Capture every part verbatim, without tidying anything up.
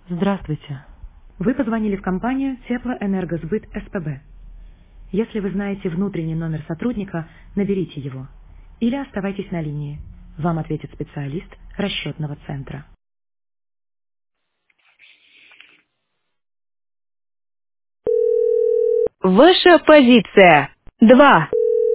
Здравствуйте. Вы позвонили в компанию Теплоэнергосбыт СПБ. Если вы знаете внутренний номер сотрудника, наберите его. Или оставайтесь на линии. Вам ответит специалист расчетного центра. Ваша позиция. Два.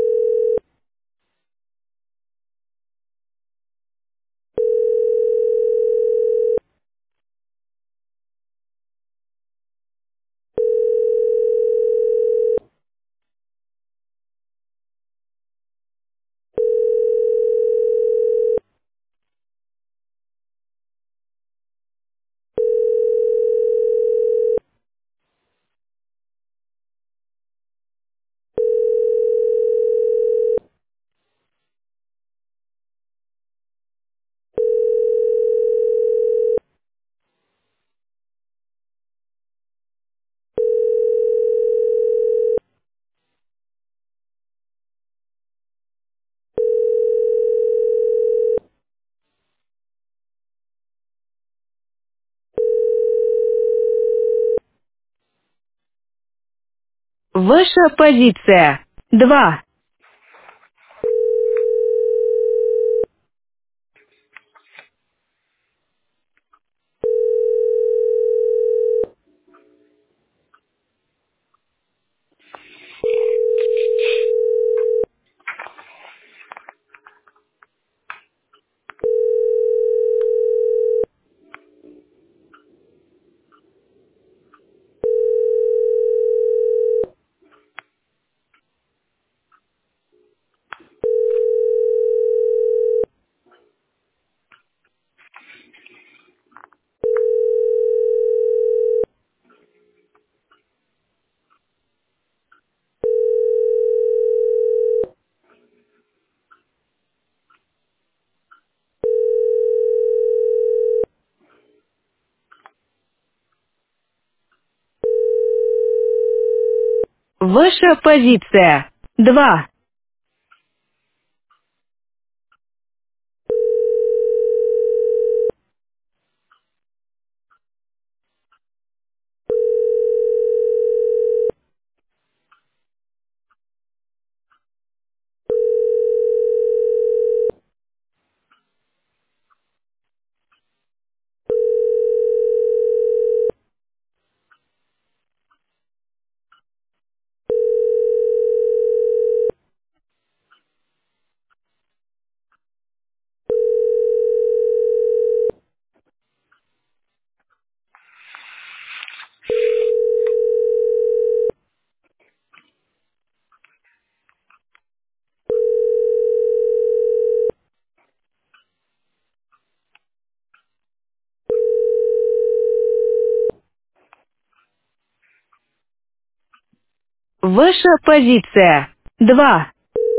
Ваша позиция. Два. Ваша позиция. Два. Ваша позиция. Два.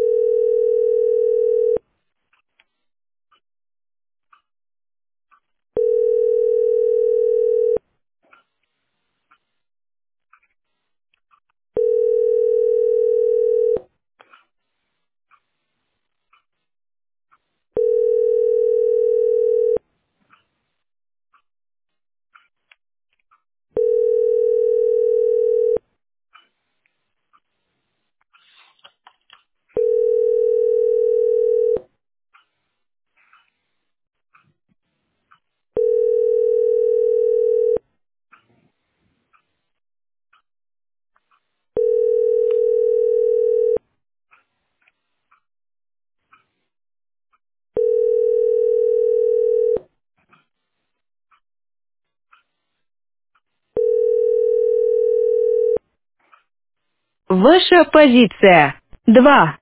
Ваша позиция. Два.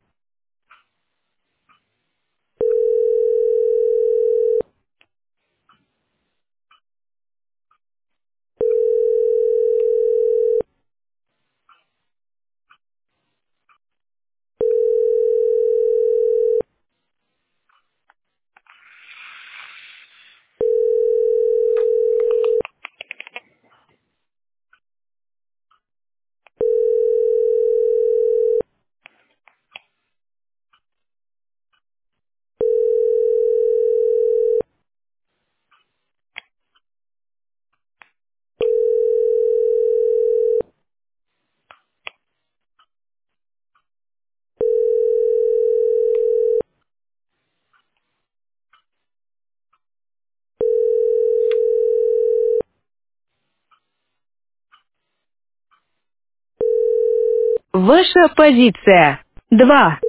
Ваша позиция. Два.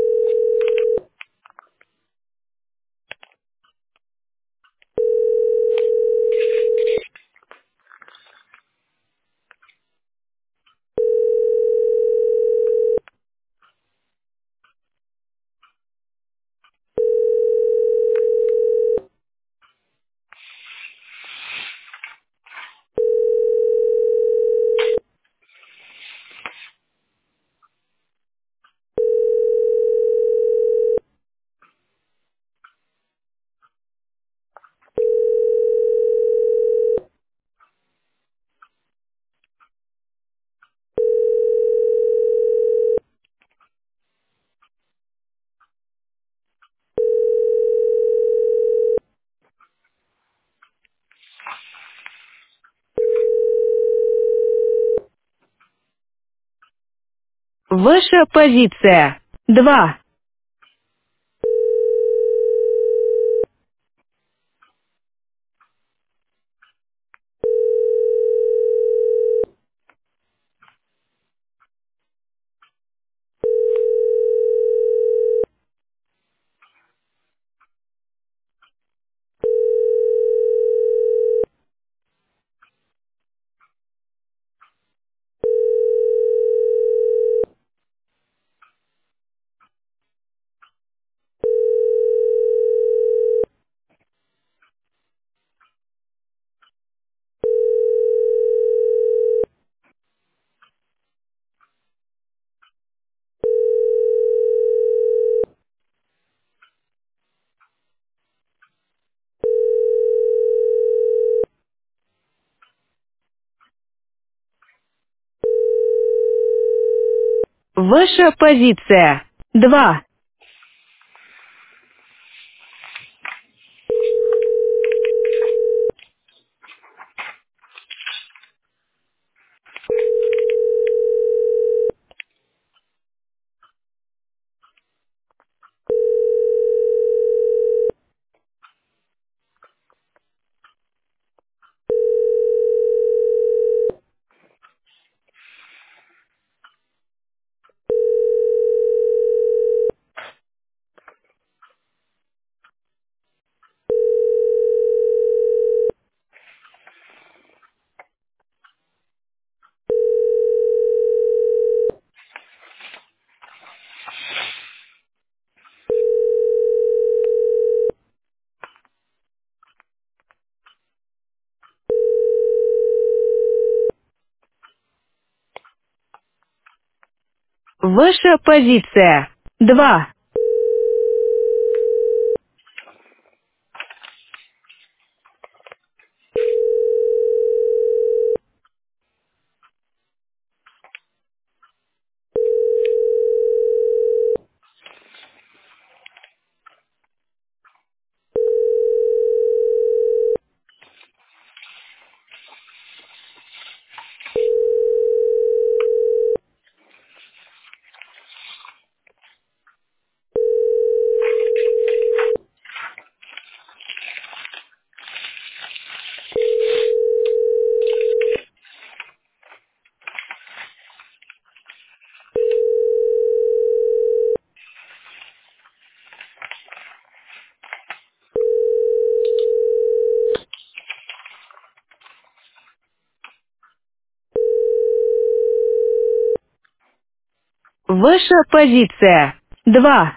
Ваша позиция. Два. Ваша позиция. Два. Ваша позиция. Два. Ваша позиция. Два.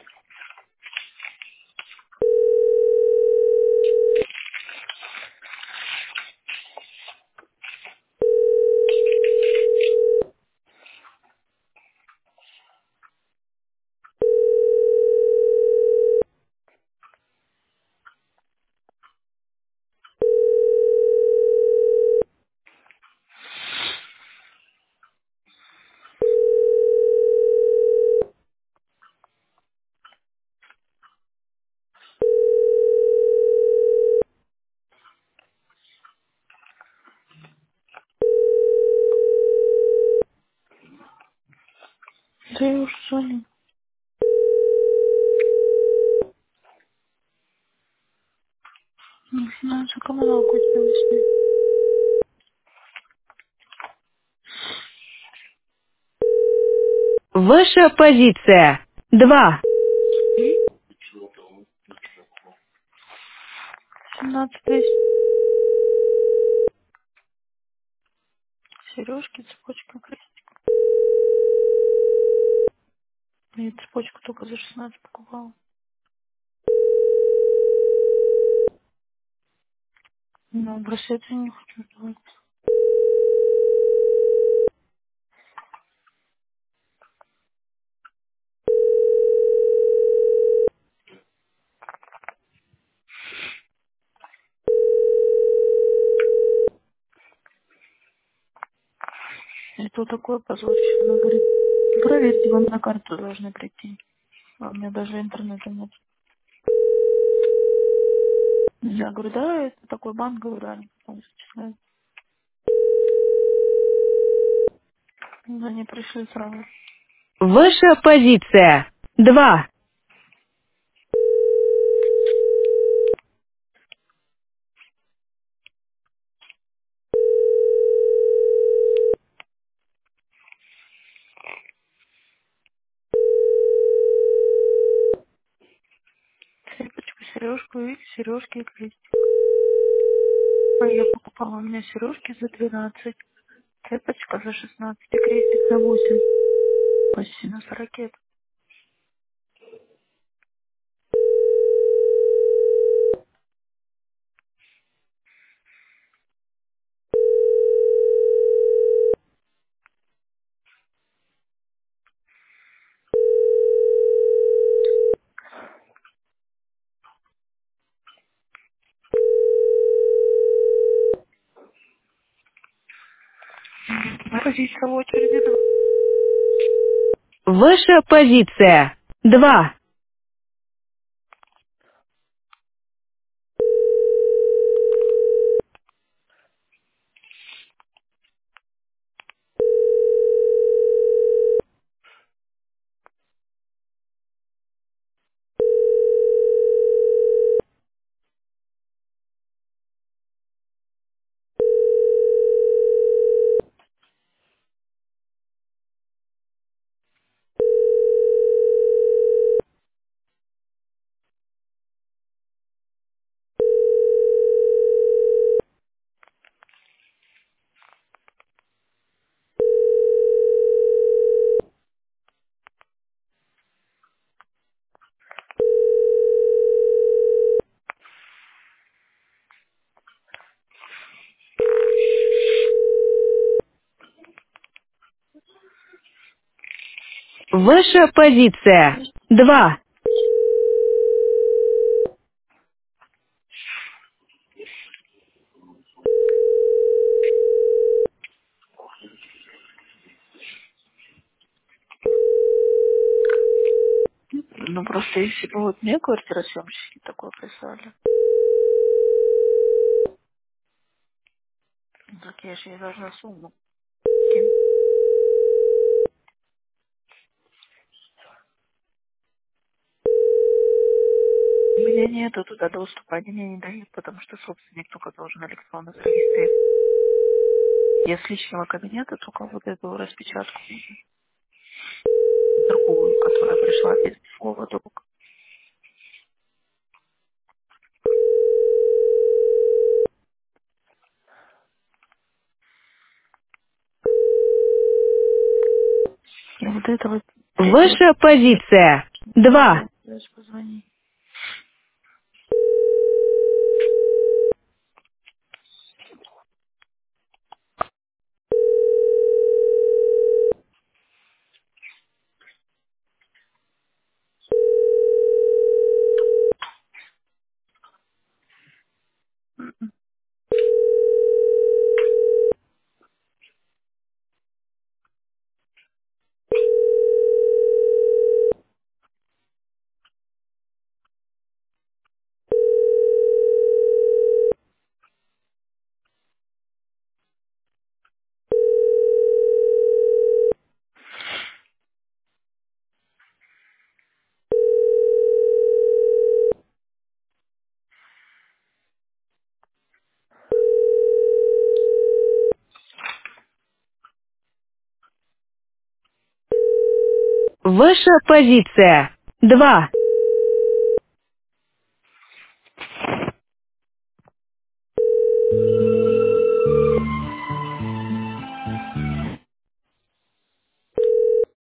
Да я уже звоню. Не знаю, за коммуналку тебя снять. Ваша позиция. Два. семнадцать тысяч. Сережки, цепочка, крестик. Я цепочку только за шестнадцать покупала. Ну, браслет я не хочу давать. Это вот такое позорище. Она говорит, проверьте, вам на карту должны прийти. А у меня даже интернета нет. Я говорю, да, это такой банк, говорю, они потом зачисляют. Ну, они пришли сразу. Ваша позиция. Два. Цепочку, сережку и сережки и крестик. А я покупала у меня сережки за двенадцать, цепочка за шестнадцать и крестик за восемь. Почти на ракет. Позиция в очереди два. Ваша позиция. Два. Ваша позиция. Два. Ну просто если бы вот мне квартиросъемщики такое прислали, так я же ей должна сумму кинуть. У меня нету туда доступа, они мне не дают, потому что собственник только должен электронно зарегистрировать. Я с личного кабинета только вот эту распечатку, другую, которая пришла без слова друг. И вот это вот третьего Ваша позиция. Два. дальше позвони. Ваша позиция. Два.